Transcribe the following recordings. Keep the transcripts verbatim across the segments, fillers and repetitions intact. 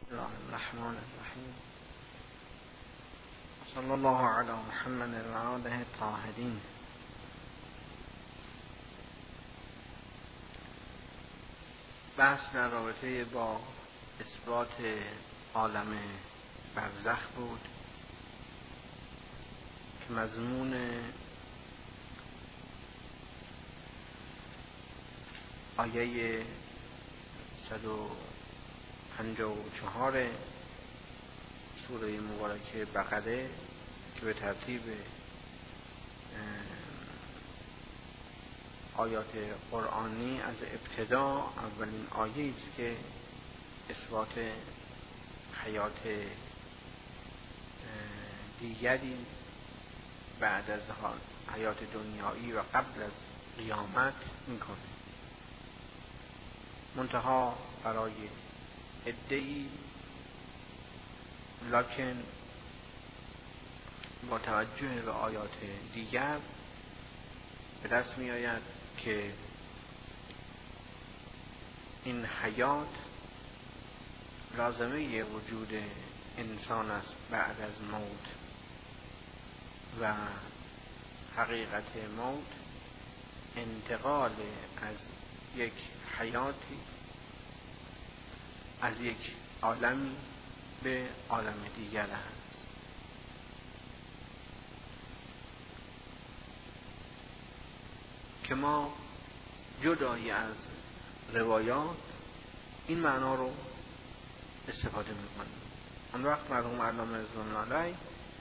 الله الرحمن الرحیم صلی الله علی محمد و آله الطاهرین. بحث در رابطه با اثبات عالم برزخ بود که مضمون آیه صد و پنجاه و چهار سوره مبارکه بقره که به ترتیب آیات قرآنی از ابتدا اولین آیه است که اثبات حیات دیگری بعد از حیات دنیایی و قبل از قیامت میکنه. منتها برای عده‌ای لکن با توجه به آیات دیگر به دست می آید که این حیات لازمه وجود انسان است بعد از موت و حقیقت موت انتقال از یک حیاتی از یک عالمی به عالم دیگر است. که ما جدایی از روایات این معنا رو استفاده میکنیم. اون وقت مرحوم علامه رضوان الله علیه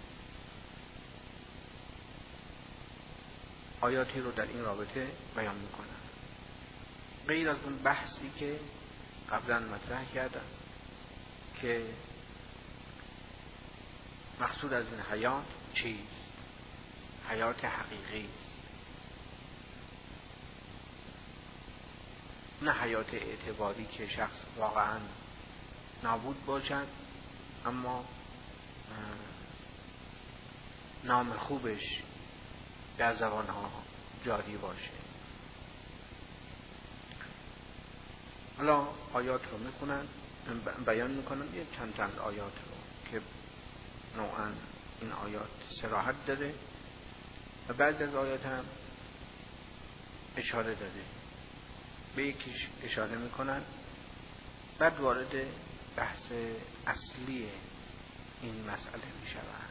آیاتی رو در این رابطه بیان میکنن، غیر از اون بحثی که قبلا مطرح کردم که مقصود از این حیات چیست؟ حیات حقیقی، نه حیات اعتباری که شخص واقعا نابود باشد اما نام خوبش در زبانها جاری باشه. حالا آیات رو میخونن بیان میکنن، یه چند چند آیات رو که نوعا این آیات صراحت داره و بعد از آیات هم اشاره داره، به یکیش اشاره میکنن بعد وارد بحث اصلی این مسئله میشوند.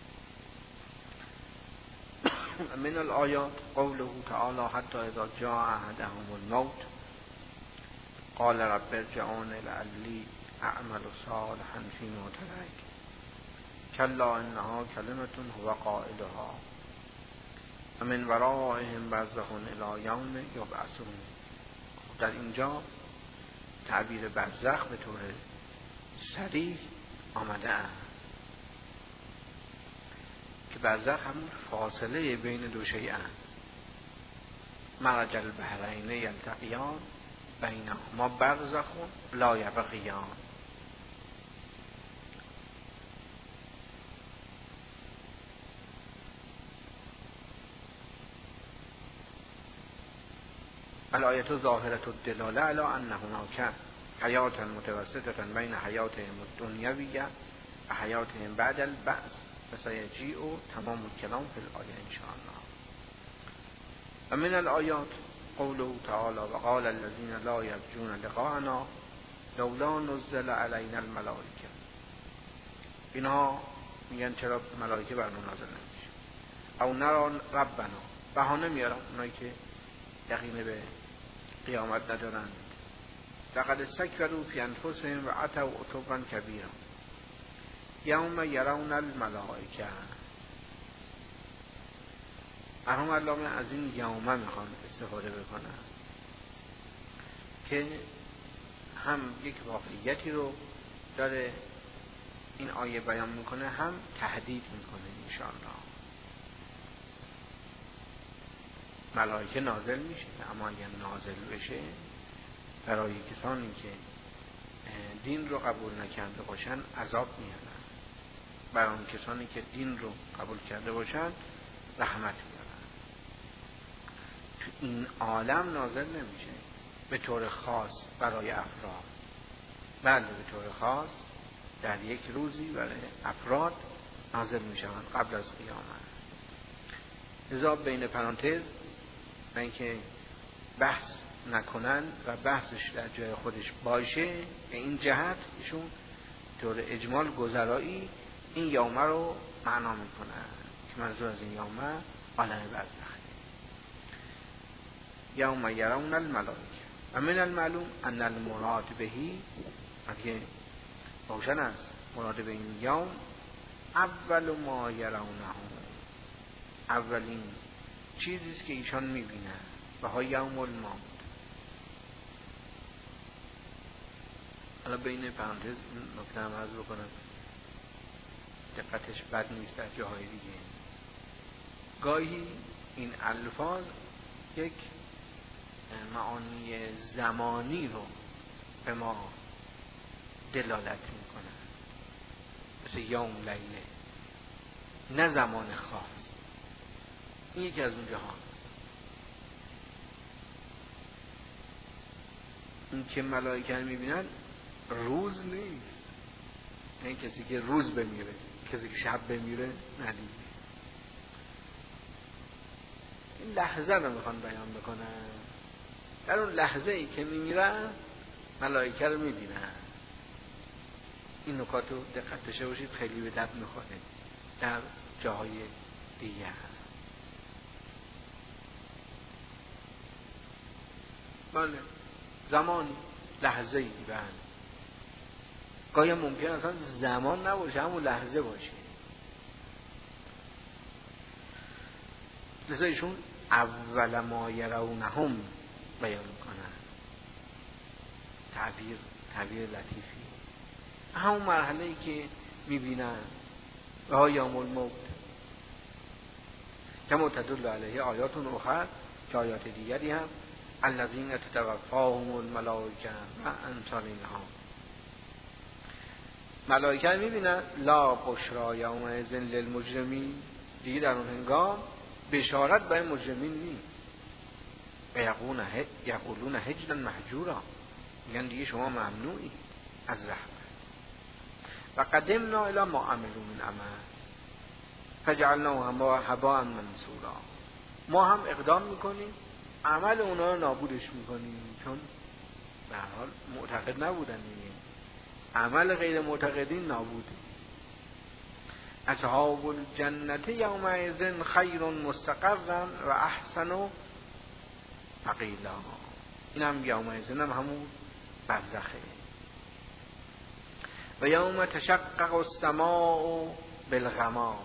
من الآیات قوله تعالی حتی اذا جاء احدهم الموت قال رب ارجعون لعلی اعمل صالحا فیما ترکت کلا انها کلمة هو قائلها و من ورائهم برزخ الی یوم یبعثون. در اینجا تعبیر برزخ به طور صریح آمده است که برزخ همون فاصله بین دو شیء است. مرج البحرین یلتقیان بینهما برزخ لا یبغیان. الآیت ظاهرة الدلاله علی ان هناک حیاتا متوسطة بین حیاتهم الدنیویه و حیاتهم بعد البعث و سیجیء تمام الکلام فی الآیه ان شاء الله. و من الآیات قوله تعالی و قال الذین لا یرجون لقاءنا لولا نزل علینا الملائکه. اینها میگن چرا ملائکه بر ما نازل نمیشه؟ او نرى ربنا، بهانه میارن اونایی که یقین به قیامت ندارند. لقد استکبروا فی انفسهم و عتوا عتوا کبیرا یوم یرون الملائکه. مرحوم علامه از این یومه میخوان استفاده بکنن که هم یک واقعیتی رو داره این آیه بیان میکنه، هم تهدید میکنه. انشاءالله ملائکه نازل میشه، اما اگر نازل بشه برای کسانی که دین رو قبول نکرده باشن عذاب میارن، برای اون کسانی که دین رو قبول کرده باشن رحمت میارن. تو این عالم نازل نمیشه به طور خاص برای افراد، بله به طور خاص در یک روزی برای افراد نازل می شوند قبل از قیامت. لذا بین پرانتز و اینکه بحث نکنن و بحثش در جای خودش باشه، به این جهت ایشون طور اجمال گذرایی این یومه رو معنا میکنن که منظور از این یومه عالم برزخه. یوم یرون الملائکه و من المعلوم ان المراد بهی، اگه روشن است مراد به این یوم اول ما یرونه، اولین چیزیست که ایشان میبینن و ها یوم الموت. حالا بین پرانتز این نکته هم عرض بکنم، دقتش بد نیست در جاهای دیگه. گاهی این الفاظ یک معانی زمانی رو به ما دلالت میکنه، مثل یوم لیله، نه زمان خاص. این یکی از اون جهان این که ملائکه رو میبینن روز نیست، نه کسی که روز بمیره، کسی که شب بمیره ندید. این لحظه رو میخوان بیان بکنن، در اون لحظه ای که میمیرن ملائکه رو میبینن. این نکات رو دقت داشته باشید، خیلی به درد میخوره در جاهای دیگه. بله زمان لحظه ای بله، گاهی ممکن اصلا زمان نباشه، همون لحظه باشه. لذا ایشون اول ما یرونهم بیان کنن، تعبیر تعبیر لطیفی. همون مرحله ای که میبینن و ها یوم الموت کما تدل علیه آیات اخر، که آیات دیگری هم الذین تتوفاهم الملائکه و امثال اینها. ملائکه میبینن لا بشرا یومئذ للمجرمین، دیگه در اون هنگام بشارت برای مجرمین نیست. و یقولون هجرا مهجورا، میگن دیگه شما ممنوعی از رحمت. و قدمنا الی ما عملوا من عمل فجعلناه هباء منثورا، ما هم اقدام میکنیم عمل اونا رو نابودش میکنیم، چون به هر حال معتقد نبودن دیگه. عمل غیر معتقدین نابوده. اصحاب الجنت یومئذ خیر مستقرا و احسن مقیلا. این هم یومئذ هم همون برزخه. و یوم تشقق السماء بالغمام،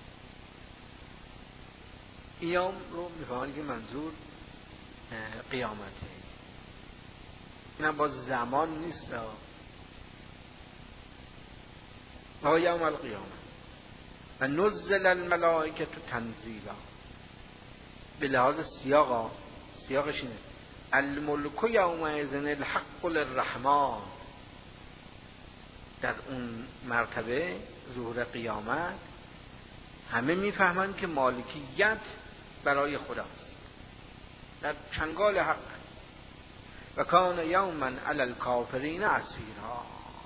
این یوم رو میفهمن که منظور قیامته. این هم باز زمان نیست. و یوم القیامه و نزل الملائکه تنزیلا، به لحاظ سیاق، سیاقش اینه الملک یومئذ الحق للرحمن. در اون مرتبه ظهور قیامت همه میفهمند که مالکیت برای خداست، در چنگال حق. و کان یوما علی الکافرین عسیرا.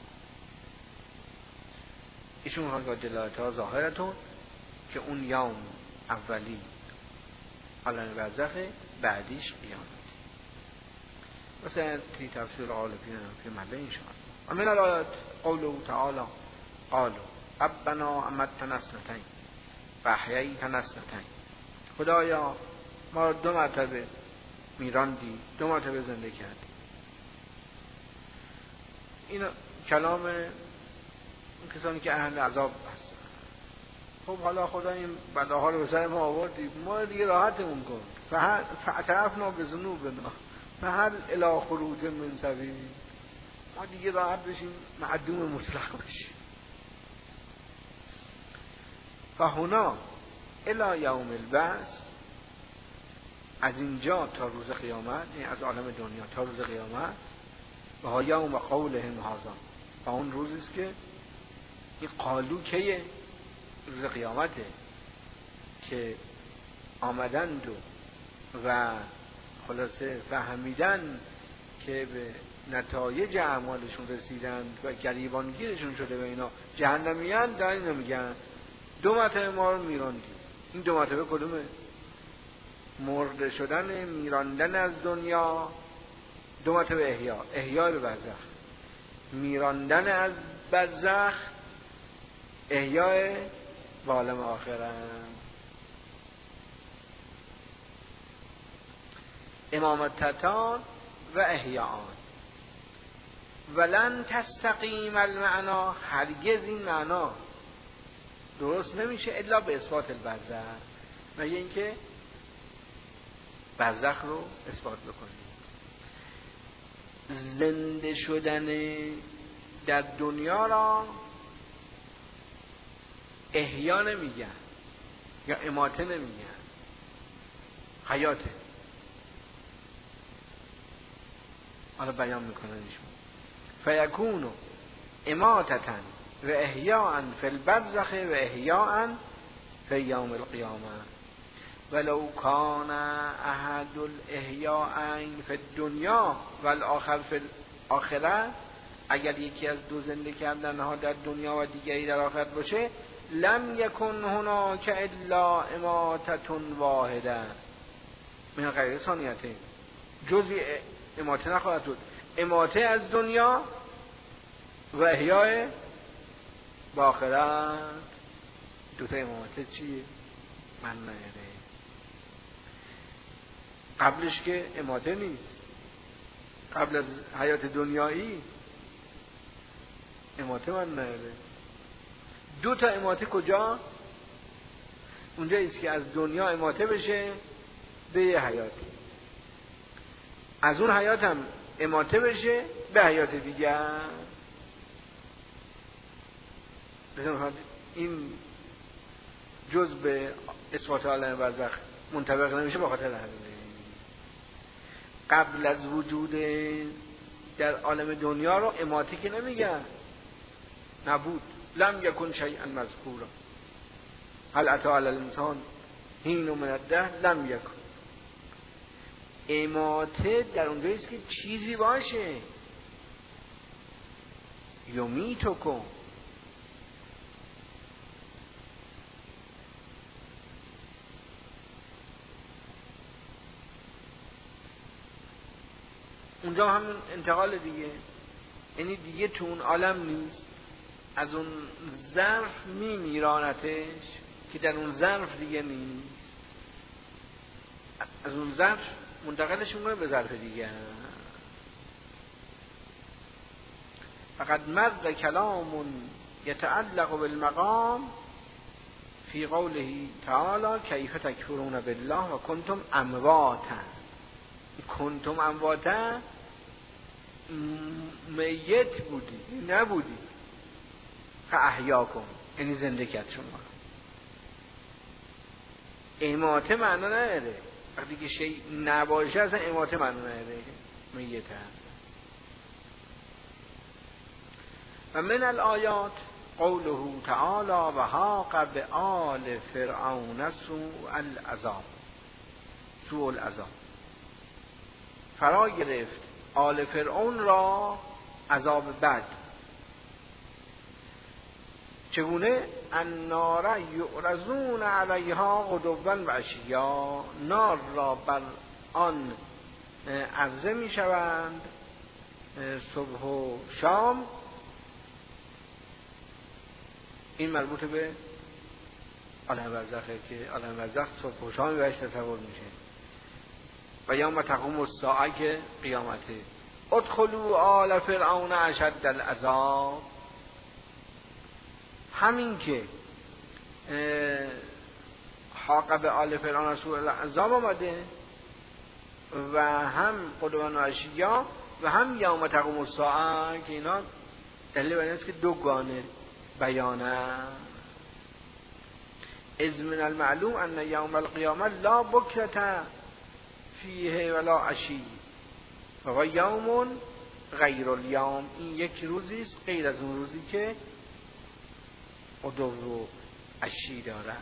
ایشون ها دلالت ها ظاهرتون که اون یوم اولی عالم برزخه، بعدیش قیامت. مثلا تی تفسیر عالفین فی مله این شما. و من الآیات قوله تعالی قالوا ربنا امتنا اثنتین و احییتنا اثنتین. خدایا ما دو مرتبه میراندی، دو مرتبه زنده کردی. این کلام این کسانی که اهل عذاب هستن. خب حالا خدا این بلاها رو به سر ما آوردی، ما دیگه راحتمون کن. فاعترفنا بذنوبنا فهل الی خروج من سبیل. ما دیگه راحت بشیم، معدوم مطلق بشیم. فهنا الی یوم البعث، از اینجا تا روز قیامت، یعنی از عالم دنیا تا روز قیامت. و ها یوم قولهم هذا، و اون روزی است که این قالو کیه؟ روز قیامته که آمدند و, و خلاصه فهمیدن که به نتایج اعمالشون رسیدند و گریبانگیرشون شده به اینا جهنمیان، در اینو میگن دو مرتبه ما رو میراندیم. این دو مرتبه کدومه؟ مرده شدن، میراندن از دنیا، دو مرتبه احیا، احیا به برزخ، میراندن از برزخ، احیا به عالم آخرت. امامتتان و احیاءان ولن تستقیم المعنا، هرگز این معنا درست نمیشه الا به اثبات البرزخ، مگه اینکه برزخ رو اثبات بکنیم. زنده شدن در دنیا را احیا نمیگن یا اماته نمیگن، حیاته. حالا بیان میکنن ایشون فیکونو اماتتن و احیاء فی البرزخ و احیاء فی یوم القیامه ولو کان احد الاحیاءین فی الدنیا و الاخر فی الاخره، اگر یکی از دو زنده کردن ها در دنیا و دیگری در آخرت باشه، لم یکن هناک الا اماتة واحده من غیر ثانیته، جزی اماته نخواهد بود، اماته از دنیا و احیاء به آخرت. دوتا اماته چیه؟ من نهره. قبلش که اماته نیست، قبل از حیات دنیایی اماته من نهره. دو تا اماته کجا؟ اونجا ایست که از دنیا اماته بشه به یه حیات، از اون حیات هم اماته بشه به حیات دیگر. این جز به اثبات عالم برزخ منطبق نمیشه به خاطر همینه. قبل از وجود در عالم دنیا رو اماته که نمیگن، نبود، لم یکن شیئا مذکورا، هل اتی علی الانسان حین من الدهر لم یکن. اماته در اونجا است که چیزی باشه. یمیتکم، اونجا همون انتقال دیگه، یعنی دیگه تو اون عالم نیست، از اون ظرف میمیرانتش که در اون ظرف دیگه نیست، از اون ظرف منتقلش میکنه به ظرف دیگه. فقد مر کلام یتعلق بالمقام فی قوله تعالی کیف تکفرون بالله و کنتم امواتا. کنتم امواتا میت بودی، نبودی، فاحیاکم یعنی زنده کرد شما. اماته معنا نداره، وقتی که شیء نباشه اصلا اماته معنا نداره، میت هست. و من الآیات قوله تعالی و حاق بآل فرعون سوء العذاب، سوء العذاب، فرا گرفت آل فرعون را عذاب بد. چگونه؟ النار یعرضون علیها غدوا و عشیا، نار را بر آن عرضه می شوند صبح و شام. این مربوط به عالم برزخه که عالم برزخ صبح و شام بهش تصور میشه. و یوم تقوم الساعه که قیامته، ادخلوا آل فرعون اشد العذاب. همین که حاق به آل فرعون سوء العذاب آمده و هم غدوا و عشیا و هم یوم تقوم الساعه که اینا دلیل بر این است که دو گانه بیانه. اذ من المعلوم ان یوم القیامه لا بکرة فیه ولا عشی و یوم غیر الیوم. این یک روزی است غیر از اون روزی که غدو و عشی داره،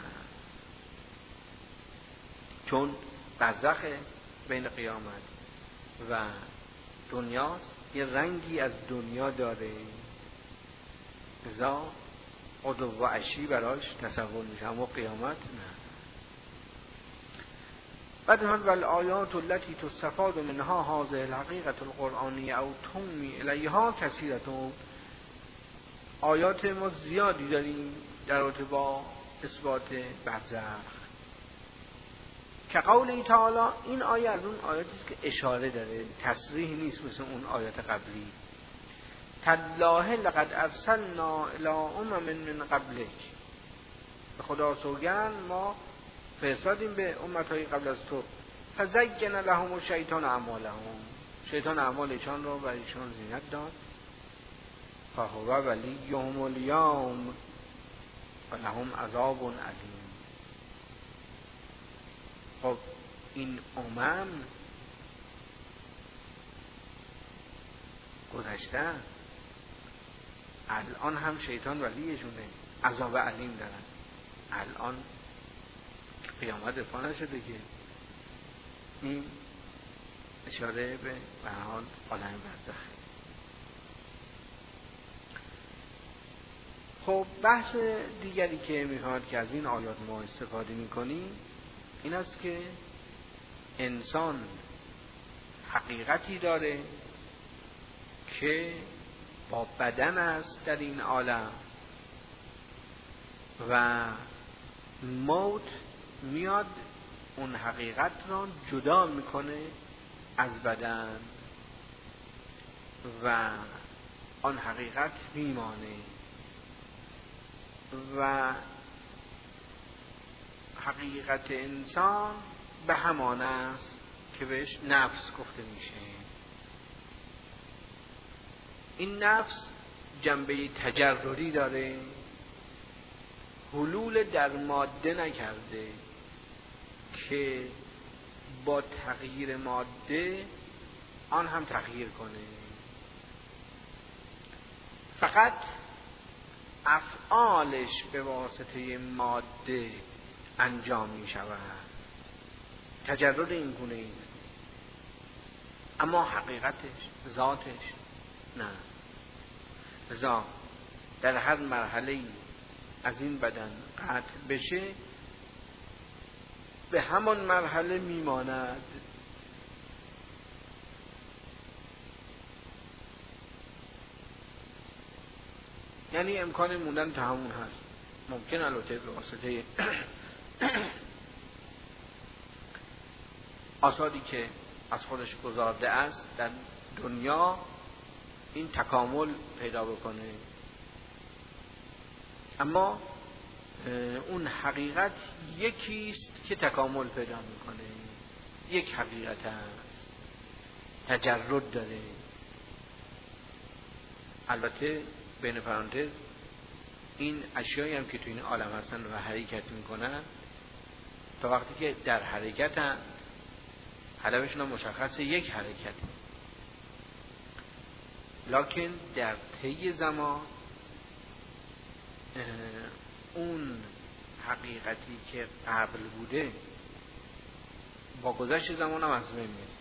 چون برزخ بین قیامت و دنیاست یه رنگی از دنیا داره، لذا عدو و عشی براش تصور میشه، اما قیامت نه. بعد هم والآیات التي تستفاد منها هذه الحقیقة القرآنیه او تمی الیها کثیرة. آیات ما زیادی داریم در رابطه با اثبات برزخ. که قوله تعالی، این آیه از اون آیاتی است که اشاره داره، تصریح نیست مثل اون آیات قبلی. تالله لقد ارسلنا الی امم من قبلک، به خدا سوگند ما فرستادیم به امتهای قبل از تو. فزین لهم الشیطان اعمالهم، شیطان اعمالشان رو برایشان زینت داد. فهو ولیهم الیوم ولهم عذاب علیم. خب این امم گذشته، الان هم شیطان ولیشونه، عذاب علیم دارن. الان قیامت رفا نشده که این اشاره به به حال عالم برزخ. خب بحث دیگری که میخواد که از این آیات ما استفاده میکنیم این است که انسان حقیقتی داره که با بدن است در این عالم و موت میاد اون حقیقت را جدا میکنه از بدن و آن حقیقت میمانه و حقیقت انسان به همان است که بهش نفس گفته میشه. این نفس جنبه تجرری داره، حلول در ماده نکرده که با تغییر ماده آن هم تغییر کنه، فقط افعالش به واسطه ماده انجام می شود. تجرد این گونه این، اما حقیقتش، ذاتش نه. لذا در هر مرحله از این بدن قطع بشه به همان مرحله میماند. یعنی امکان موندن تا همون هست. ممکن البته به واسطه آثاری که از خودش گذارده است در دنیا این تکامل پیدا بکنه، اما اون حقیقت یکیست که تکامل پیدا میکنه، یک حقیقت است، تجرد داره. البته بین پرانتز این اشیایی هم که تو این عالم هستن و حرکت میکنن تا وقتی که در حرکتن هدفشون هم مشخصه، یک حرکت، لکن در طی زمان اون حقیقتی که قبل بوده با گذشت زمان هم از بین میره.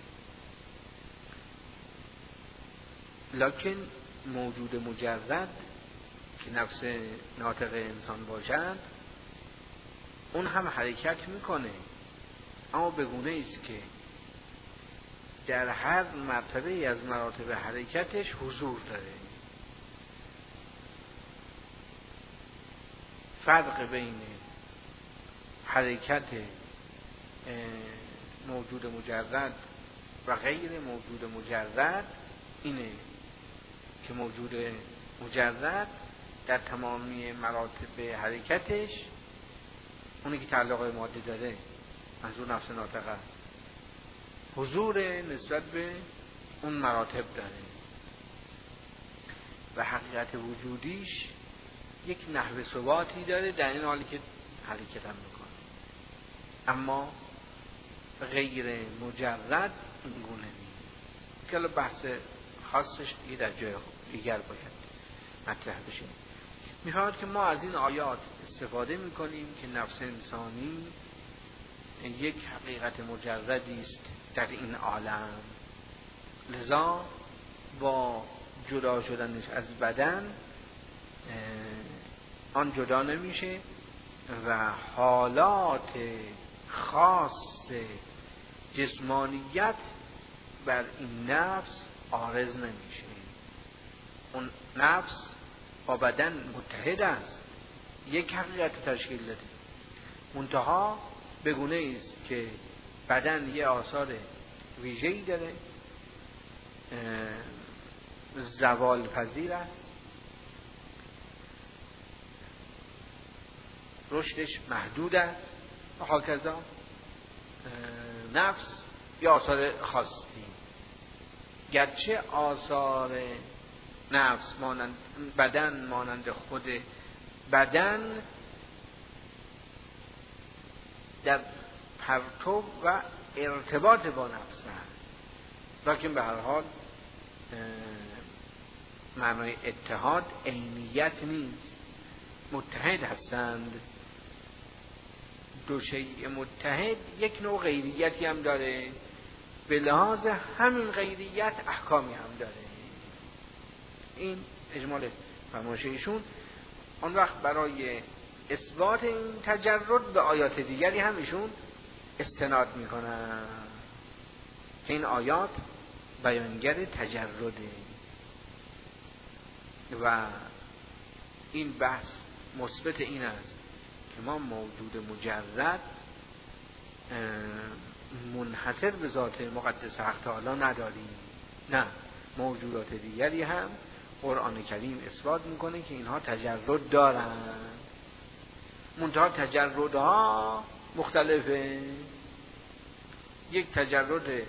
لکن موجود مجرد که نفس ناطق انسان باشد اون هم حرکت میکنه، اما به گونه است که در هر مرتبه از مراتب حرکتش حضور داره. فرق بین حرکت موجود مجرد و غیر موجود مجرد اینه که موجود مجرد در تمامی مراتب حرکتش، اونی که تعلق به ماده داره، منظور نفس ناطقه است، حضور نسبت به اون مراتب داره و حقیقت وجودیش یک نحو ثباتی داره در این حالی که حرکت هم میکنه، اما غیر مجرد این گونه نیست که بحث خاصش دیگه در جای دیگر باید مطرح بشه. میخواد که ما از این آیات استفاده میکنیم که نفس انسانی یک حقیقت مجردی است در این عالم، لذا با جدا شدنش از بدن آن جدا نمیشه و حالات خاص جسمانیت بر این نفس عارض نمیشه. اون نفس با بدن متحد است، یک حقیقت تشکیل داده، منتها بگونه است که بدن یه آثار ویژه‌ای داره، زوال پذیر است، رشدش محدود است و هاکذا نفس یه آثار خاصی، گرچه آثار نفس مانند بدن مانند خود بدن در پرتو و ارتباط با نفس هست، لکن به هر حال معنای اتحاد عینیت نیست، متحد هستند. دو شیء متحد یک نوع غیریتی هم داره، به لحاظ همین غیریت احکامی هم داره. این اجمال فرمایش ایشون. آن وقت برای اثبات این تجرد به آیات دیگری هم ایشون استناد میکنن که این آیات بیانگر تجرده و این بحث مثبت این است که ما موجود مجرد منحصر به ذات مقدس حق تعالی نداریم، نه، موجودات دیگری هم قرآن کریم اثبات میکنه که اینها تجرد دارن، منتها تجردها مختلفه. یک تجرد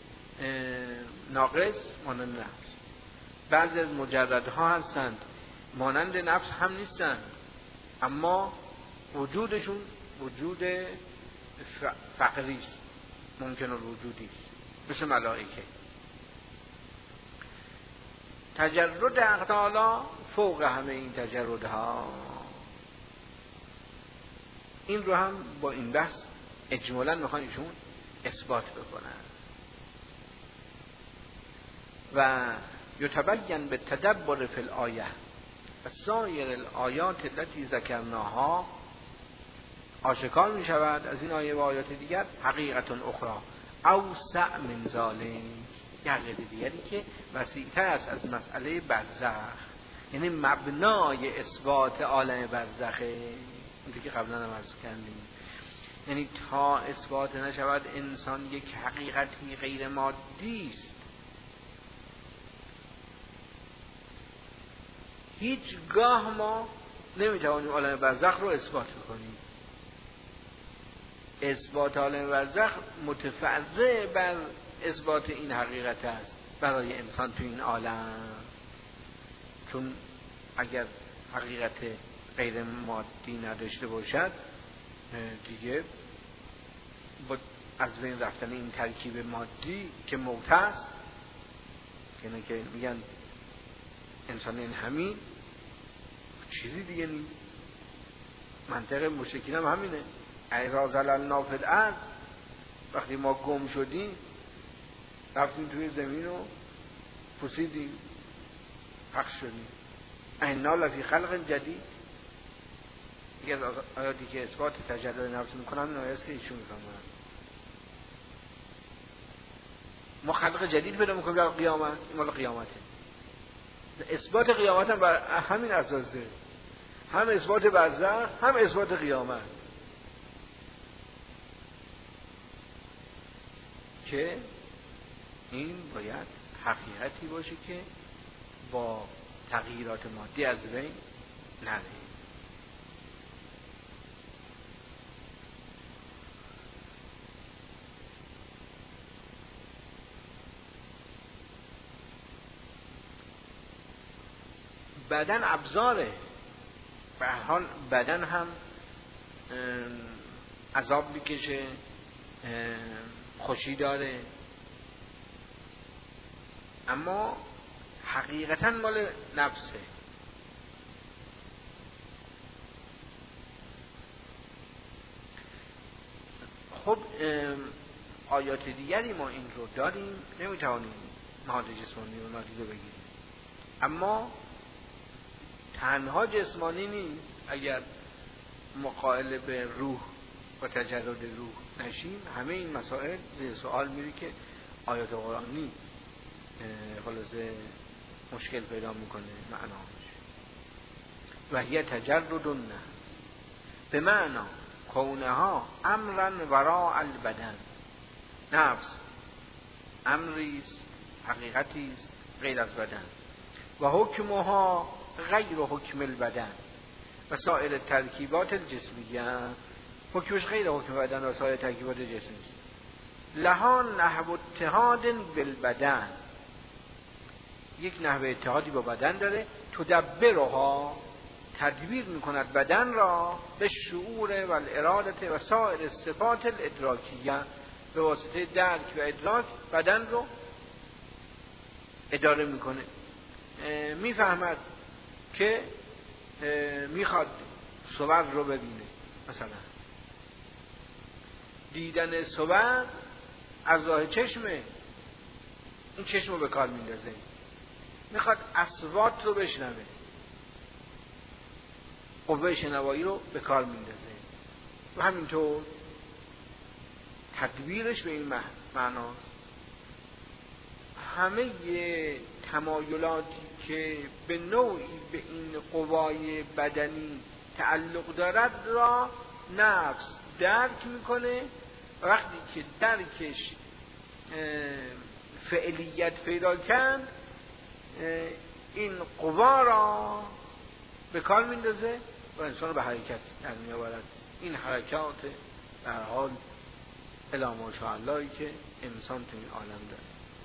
ناقص مانند نفس، بعضی از مجردها هستند مانند نفس هم نیستند، اما وجودشون وجود فقری است، ممکن الوجودی است، مثل ملائکه. تجرد حق تعالی فوق همه این تجردها. این رو هم با این بحث اجمالاً میخوان ایشون اثبات بکنن. و یتبین به تدبر فی الآیه و سایر الآیات التي ذکرناها، آشکار می شود از این آیه و آیات دیگر حقیقت اخرى اوسع من ذلک، یه حقیقت دیگری که وسیع‌تر است از مسئله برزخ، یعنی مبنای اثبات عالم برزخه. اینطور که قبلا هم عرض کردیم، یعنی تا اثبات نشود انسان یک حقیقتی غیر مادی است، هیچگاه ما نمیتوانیم عالم برزخ رو اثبات بکنیم. اثبات عالم برزخ متفرع بر اثبات این حقیقت است برای انسان تو این عالم، چون اگر حقیقت غیر مادی نداشته باشد دیگه با از بین رفتن این ترکیب مادی که موت است، یعنی که میگن انسان این همین چیزی دیگه نیست. منطق مشرکین هم همینه، اذا ضللنا فی الارض، وقتی ما گم شدیم رفتیم توی زمین و پوسیدیم پخش شدیم، اینا لفی خلق جدید. یکی از آیاتی که اثبات تجرد نفس میکنن این آیاتی که ایشون میکنن ما خلق جدید پیدا میکنیم در قیامت، این مال قیامته. اثبات قیامت هم بر همین اساسه، هم اثبات برزخ هم اثبات قیامت، که این باید حقیقتی باشه که با تغییرات مادی از بین نره. بدن ابزاره، به هر حال بدن هم عذاب میکشه، خوشی داره، اما حقیقتا مال نفسه. خب آیات دیگری ما این رو داریم، نمیتوانیم نهاد جسمانی رو نادیده بگیریم. اما تنها جسمانی نیست. اگر مقایل به روح و تجرد روح نشیم، همه این مسائل زیر سوال میره که آیات قرآنی خلاصه مشکل پیدا میکنه معناش. و هی تجرد النفس به معنا کونها امرا وراء البدن. نفس امریست، حقیقتیست غیر از بدن. و حکمها غیر حکم البدن و سایر ترکیبات الجسمیه. حکمش غیر حکم بدن و سایر ترکیبات جسمی است. لها نحو اتحاد بالبدن، یک نحو اتحادی با بدن داره. تدبرها تدبیر میکند بدن را به شعور و الاراده و سایر صفات الادراکیه، به واسطه درک و ادراک بدن رو اداره میکنه. میفهمد که میخواد صور رو ببینه، مثلا دیدن صور از راه چشمه، این چشم رو به کار میندازه. میخواد اصوات رو بشنوه، قوه شنوایی رو به کار میندازه. و همینطور تدبیرش به این معنا همه تمایلاتی که به نوعی به این قوای بدنی تعلق دارد را نفس درک میکنه. وقتی که درکش فعلیت پیدا کرد، این قوا را به کار میندازه و انسان رو به حرکت در میآورد. این حرکات در حال الی ماشاءاللهی که انسان تو این عالم داره.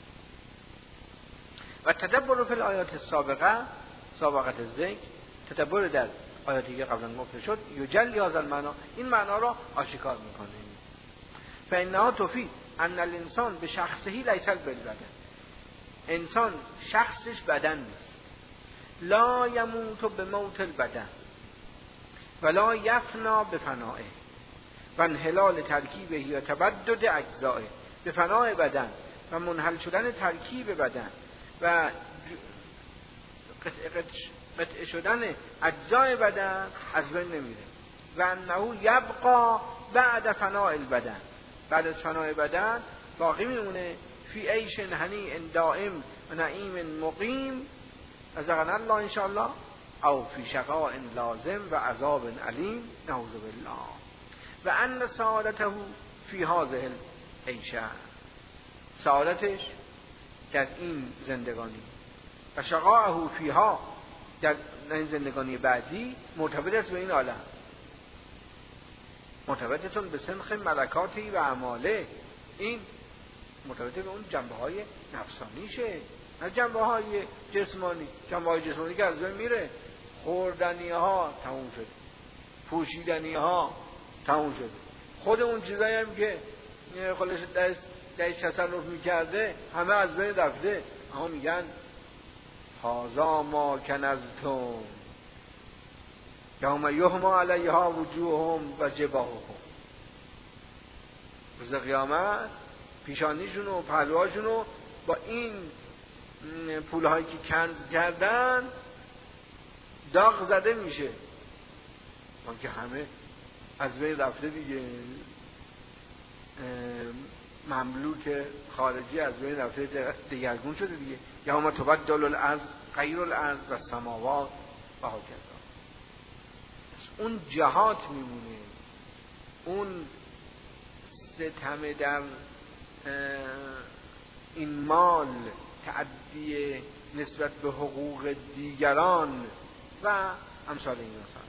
و تدبر فی الآیات السابقه، سابقت ذکر، تدبر در آیاتی که قبلا گفته شد، یجلی هذا المعنا، این معنا را آشکار میکنه. فانها تفید ان الانسان به شخصه لیس بالبدن، انسان شخصش بدن نیست. لا یموت بموت البدن ولا یفنا بفنائه و انحلال ترکیبه و تبدد اجزائه، به فنای بدن و منحل شدن ترکیب بدن و قطع شدن اجزای بدن از بین نمیره. و انه یبقى بعد فناء البدن، بعد از فنای بدن باقی میمونه فی عیش هنیء دائم و نعیم مقیم رزقنا الله ان شاء الله، او فی شقاء لازم و عذاب علیم نعوذ بالله. و ان سعادته فی هذه العیشه، سعادتش در این زندگانی، و شقاءه فیها در این زندگانی بعدی مرتبط است به این عالم، مرتبطتون به سنخ ملکاتی و اعماله، این مرتبط به اون جنبه های نفسانیشه، نه جنبه های جسمانی. جنبه های جسمانی که از بین میره، خوردنی ها تموم شد، پوشیدنی ها تموم شد، خود اون چیزایی هم که خودش دست دست تصرف میکرده همه از بین رفته. اما میگن هذا ما کنزتم یوم یحما علیها وجوههم و جباههم، روز قیامت پیشانیشون و پهلوهاشون با این پولهایی که کنز کردن داغ زده میشه. اون که همه از بین رفته دیگه، مملوک خارجی از بین رفته، دگرگون شده دیگه. یوم تبدل الارض غیر الارض و السماوات و هکذا. اون جهات میمونه، اون ستم در این مال، تعدی نسبت به حقوق دیگران و امثال این مسائل.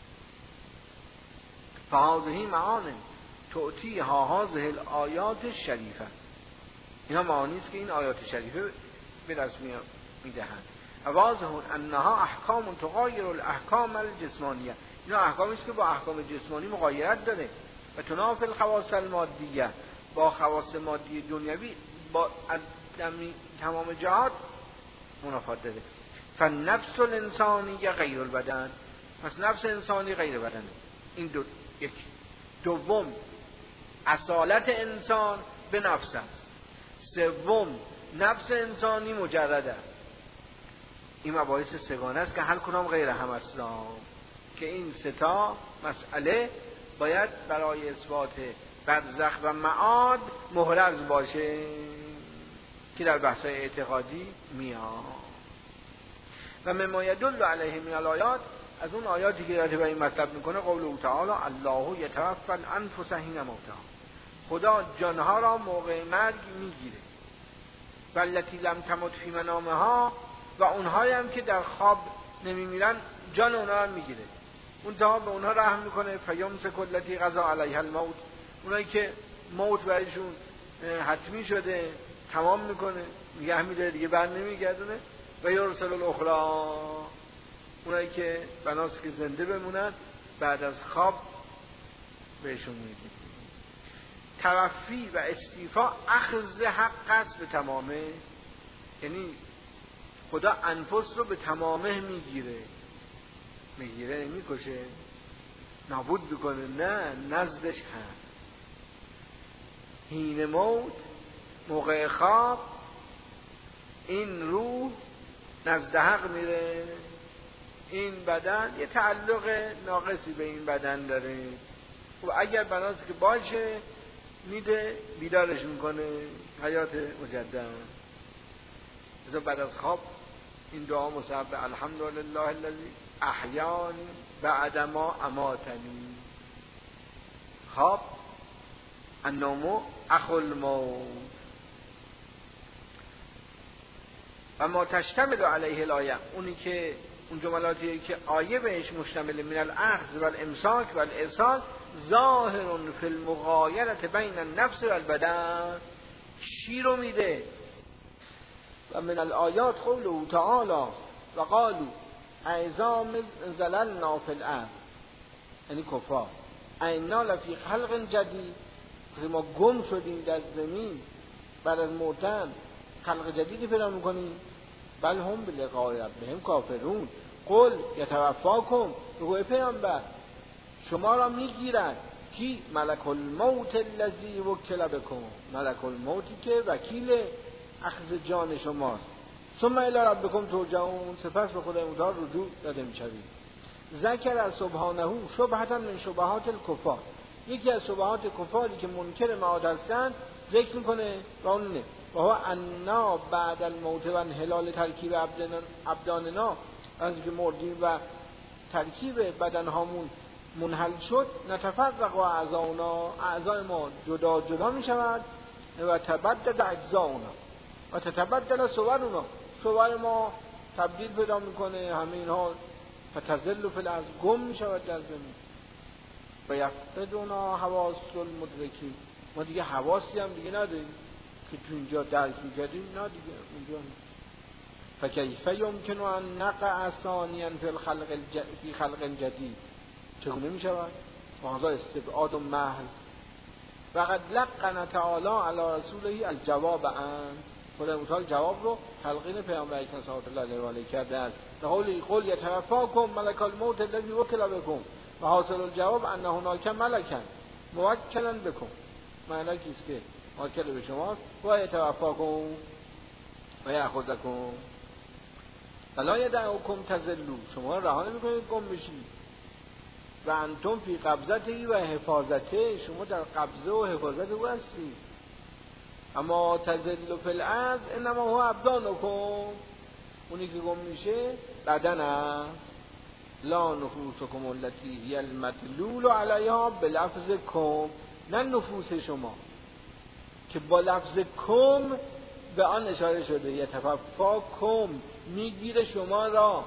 فهذه معانی تعطیها هذه الآیات الشریفه، اینا معانی است که این آیات شریفه به دست میدهند. واضح انها احکام تغایر الاحکام الجسمانیه، اینا احکامی است که با احکام جسمانی مغایرت داره. و تنافی الخواص المادیه، با خواص مادی دنیوی با تمام جهات منافات داره. فالنفس الانسانیه غیر البدن، پس نفس انسانی غیر بدنه. این دو یک. دوم اصالت انسان به نفس است. سوم نفس انسانی مجرد است. این مباحث سگانه است که هر کدام غیر هم است، که این سه تا مسئله باید برای اثبات برزخ و معاد محرز باشه که در بحث اعتقادی میاد. و مما یدل علیه من الآیات، از اون آیاتی که رد به این مطلب میکنه، قوله تعالی الله یتوفی الانفس حین موتها، خدا جانها را موقع مرگ میگیره. والتی لم تمت فی منامها، و اونهایی هم که در خواب نمیمیرن جان اونها هم میگیره. اون تا به اونها رحم میکنه. فیمسک التی قضا علیها الموت، اونایی که موت برایشون حتمی شده تمام میکنه، نگه میداره دیگه بر نمیگردونه. و یرسل الاخری، اونایی که بناست که زنده بمونن بعد از خواب بهشون میگه. توفی و استیفا اخذ حق است به تمامه، یعنی خدا انفس رو به تمامه میگیره. میگیره نمیکشه، نابود بکنه، نه، نزدش هست. حین موت، موقع خواب، این روح نزد حق میره. این بدن یه تعلق ناقصی به این بدن داره و اگر بناست که باشه میده بیدارش میکنه، حیات مجدد. مثلا بعد از خواب این دعا مصحب الحمدلله الذی احیانی بعد ما اماتنی. خواب النوم اخو الموت. و ما تشتمل علیه الآیه، اونی که اون جملاتی که آیه بهش مشتمل، من الاخذ و الامساک و الارسال ظاهر فی المغایرة بین النفس و البدن، چی رو میده؟ و من الآیات قوله تعالی و قالوا اذا زللنا فی الارض، یعنی کفار، اینا لفی خلق جدید، ما گم شدیم در زمین بعد از موتن خلق جدیدی پیدا میکنیم. بل هم بلقاء ربهم کافرون. قل یتوفاکم، بگوی پیامبر شما را میگیرد کی؟ ملک الموت الذی وکل بکم، ملک الموتی که وکیل اخذ جان شماست. ثم الی ربکم ترجعون، سپس به خدای متعال رجوع داده میشوید. ذکر سبحانه شبهة من شبهات الکفار، یکی از شبهات کفاری که منکر معاد هستند ذکر میکنه و اون نه و هو انا بعد الموت و انحلال ترکیب ابداننا، از که مردیم و ترکیب بدنهامون منحل شد، نتفرق و اعضاؤنا، اعضای ما جدا جدا می شود و تبدل اجزاؤنا و تتبدل صورنا، صور ما تبدیل پیدا میکنه، همه اینها فتزل فی الارض، گم می شود در زمین. و یفقدنا حواس المدرکین، ما دیگه حواسی هم دیگه نداریم که تو اینجا درک می‌کردیم، نه دیگه اونجا. فکیف یمکن ان نقع ثانیا فی الخلق الج... فی خلق جدید، چگونه می‌شود؟ هذا استبعاد محض. فقد لقن تعالی علی رسوله الجواب عن، خدای متعال جواب رو تلقین پیامبر اکرم صلی الله علیه و آله کرده است. قولی قل یتوفاکم ملک الموت الذی وکل بکم و حاصل الجواب ان هناک ملکا موکلا بکم، ملکی است که موکل به شماست. و یتوفاکم و یاخذکم فلا یدعکم تضلوا، شما رها نمی‌کنید گم بشید. و انتم فی قبضته و حفاظته، شما در قبضه و حفاظت او هستید. اما تضل فی الارض انما هو ابدانکم، اونی که گم میشه بدن است. لا نفوسکم التي هی المدلول علیها بلفظ کم، نه نفوس شما که با لفظ کم به آن اشاره شده. یتففاکم، میگیره شما را.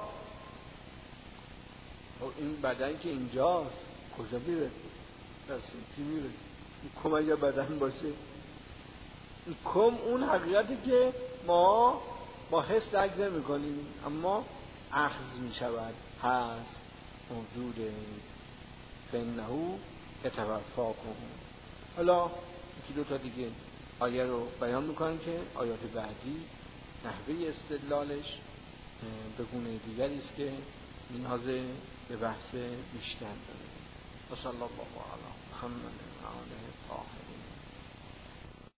این بدن که اینجاست کجا میره؟ دستی میره. این کم اگه بدن باشه، این کم اون حقیقتی که ما با حس درک نمی کنیم اما اخذ می شود، هست، موجوده. فانه یتوفاکم. حالا یکی دو تا دیگه آیه رو بیان میکنن که آیات بعدی نحوه استدلالش به گونه دیگری است که نیاز به بحث بیشتر داره. و صلی الله علی محمد و آله الطاهرین.